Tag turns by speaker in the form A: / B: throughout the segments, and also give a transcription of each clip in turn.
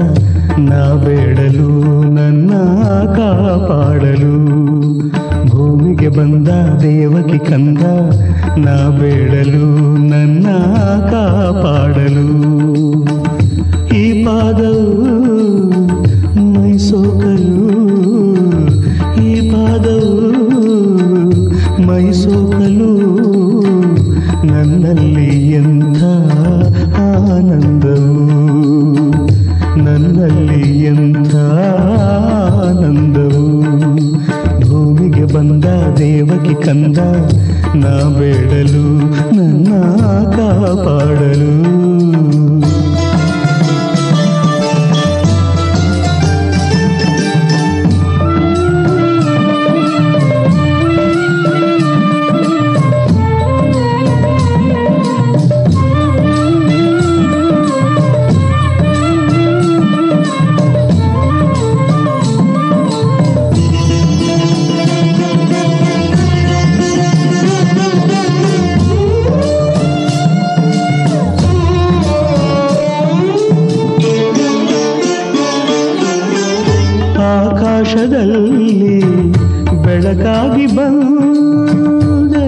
A: ನಾ ಬೇಡಲು ನನ್ನ ಕಾಪಾಡಲು ಭೂಮಿಗೆ ಬಂದ ದೇವಕಿ ಕಂದ ನಾ ಬೇಡಲು ನನ್ನ ಕಾಪಾಡಲು ಈ ಪಾದವು ಮೈಸೋಕಲು ಈ ಪಾದವು ಮೈಸೋಕಲು ನನ್ನಲ್ಲಿ ಎಂಥ ಆನಂದವು ನನ್ನಲ್ಲಿ ಎಂಥ ಆನಂದವು ಭೂಮಿಗೆ ಬಂದ ದೇವಕಿ ಕಂದ ನಾ ಬೇಡಲು ನನ್ನ ಕಾಪಾಡಲು ಆಕಾಶದಲ್ಲಿ ಬೆಳಕಾಗಿ ಬಂದೆ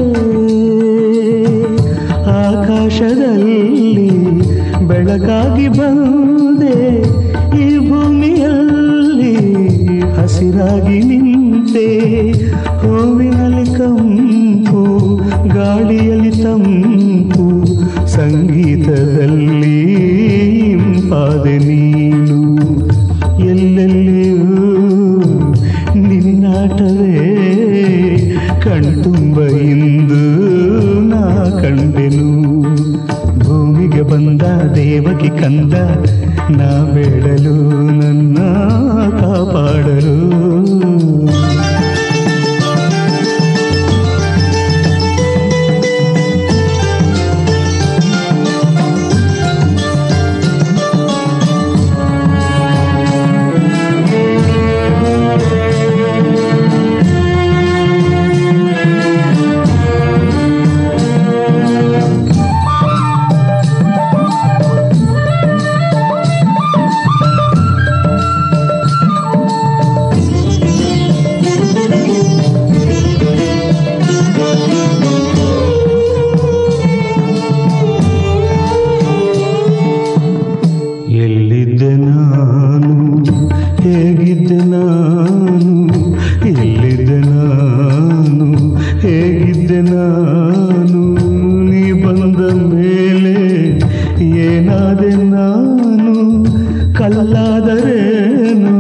A: ಆಕಾಶದಲ್ಲಿ ಬೆಳಕಾಗಿ ಬಂದೆ ಈ ಭೂಮಿಯಲ್ಲಿ ಹಸಿರಾಗಿ ನಿಂತೆ ಹೂವಿನಲ್ಲಿ ಕಂಪು ಗಾಳಿಯಲ್ಲಿ ತಂಪು ಸಂಗೀತದಲ್ಲಿ ಇಂಪಾದೆ ನೀನು ಎಲ್ಲೆಲ್ಲಿಯೂ ನಿನ್ನಾಟವೇ ಕಣ್ತುಂಬ ಇಂದು ನಾ ಕಂಡೆನು ಭೂಮಿಗೆ ಬಂದ ದೇವಕಿ ಕಂದ ನಾ ಬೇಡಲು ನನ್ನ ಕಾಪಾಡಲು ಎಲ್ಲಿದ್ದೆ ನಾನು ಹೇಗಿದ್ದೆ ನಾನು ಎಲ್ಲಿದ್ದೆ ನಾನು ಹೇಗಿದ್ದೆ ನಾನು ನೀ ಬಂದ ಮೇಲೆ ಏನಾದೆ ನಾನು ಕಲ್ಲಾದರೇನು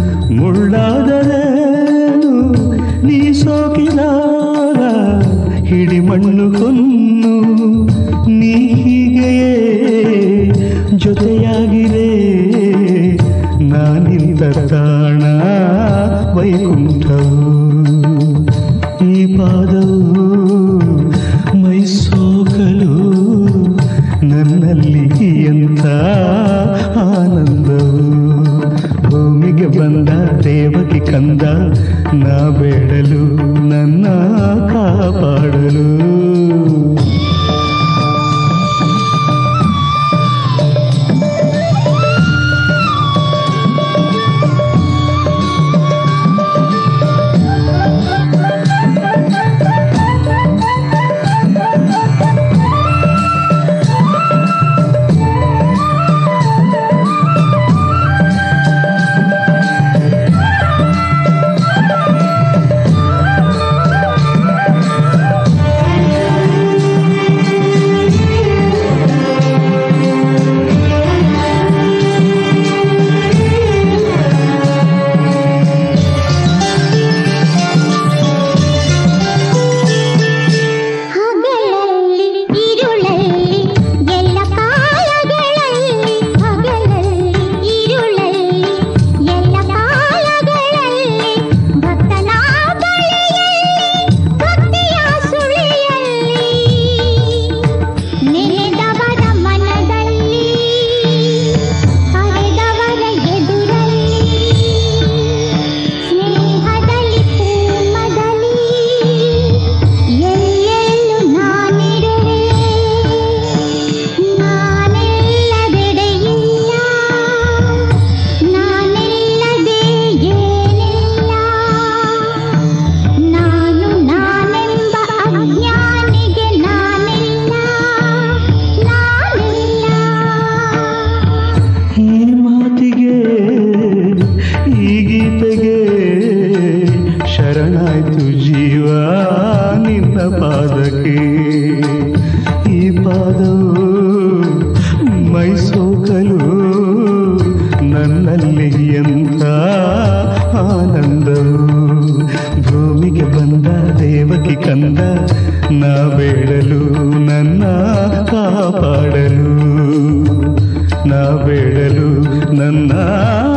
A: ಮುಳ್ಳಾದರೇನು ನೀ ಸೋಕಿದಾಗ ಹಿಡಿಮಣ್ಣು ಹೊನ್ನು ನೀ ಹೀಗೆಯೇ ಜೊತೆಯಾಗಿದೆ ನಾನಿಂದ ತಾಣ ವೈಕುಂಠವು ಈ ಪಾದವು ಮೈಸೋಕಲು ನನ್ನಲ್ಲಿ ಎಂಥ ಆನಂದವು ಭೂಮಿಗೆ ಬಂದ ದೇವಕಿ ಕಂದ ನಾ ಬೇಡಲು ನನ್ನ ಕಾಪಾಡಲು ಈ ಪಾದವು ಮೈಸೋಕಲು ನನ್ನಲ್ಲಿ ಎಂಥ ಆನಂದವು ಭೂಮಿಗೆ ಬಂದ ದೇವಕಿ ಕಂದ ನಾ ಬೇಡಲು ನನ್ನ ಕಾಪಾಡಲು ನಾ ಬೇಡಲು ನನ್ನ